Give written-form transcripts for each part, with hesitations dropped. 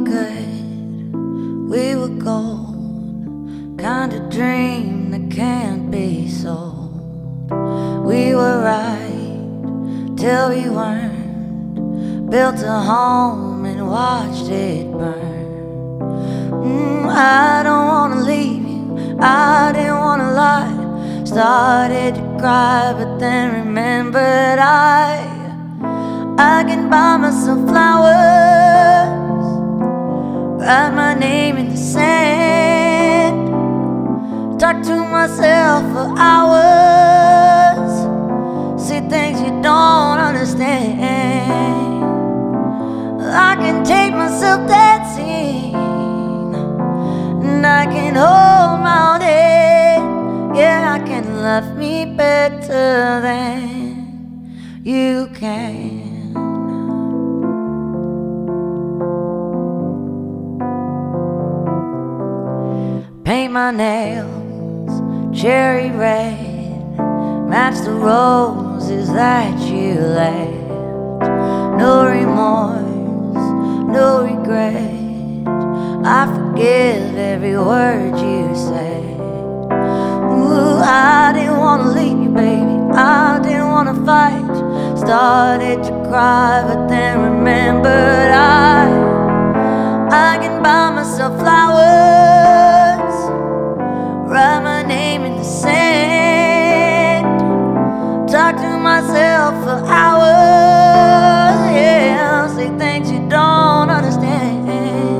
good, we were gold, kind of dream that can't be sold. We were right till we weren't, built a home and watched it burn. I don't wanna leave you, I didn't wanna lie. Started to cry but then remembered I can buy myself flowers, write my name in the sand, talk to myself for hours, see things you don't understand. I can take myself dancing, and I can hold my own head. Yeah, I can love me better than you can. Paint my nails cherry red, match the roses that you left. No remorse, no regret, I forgive every word you said. Ooh, I didn't wanna leave you, baby, I didn't wanna fight. Started to cry but then remembered I can buy myself flowers, write my name in the sand, talk to myself for hours, yeah, say things you don't understand.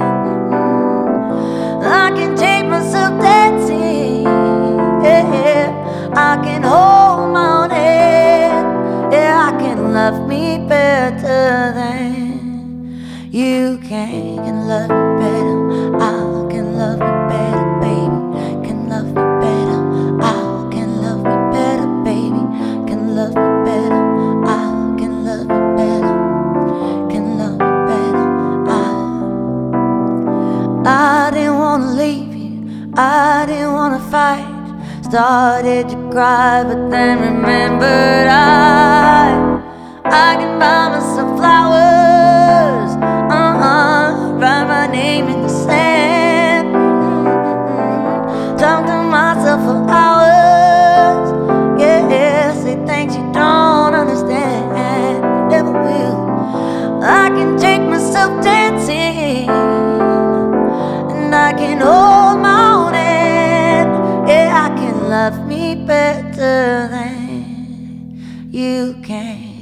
I can take myself dancing, yeah, I can hold my own head. Yeah, I can love me better than you can love me better. I can love me better, baby. Can love me better. I can love me better, baby. Can love me better. I can love me better. Can love me better. I didn't wanna leave you, I didn't wanna fight. Started to cry but then remembered I can buy myself flowers, write my name in the sand, talk to myself for hours, yeah, say things you don't understand, never will. I can take myself dancing, and I can hold my own hand. Yeah, I can love me better than you can.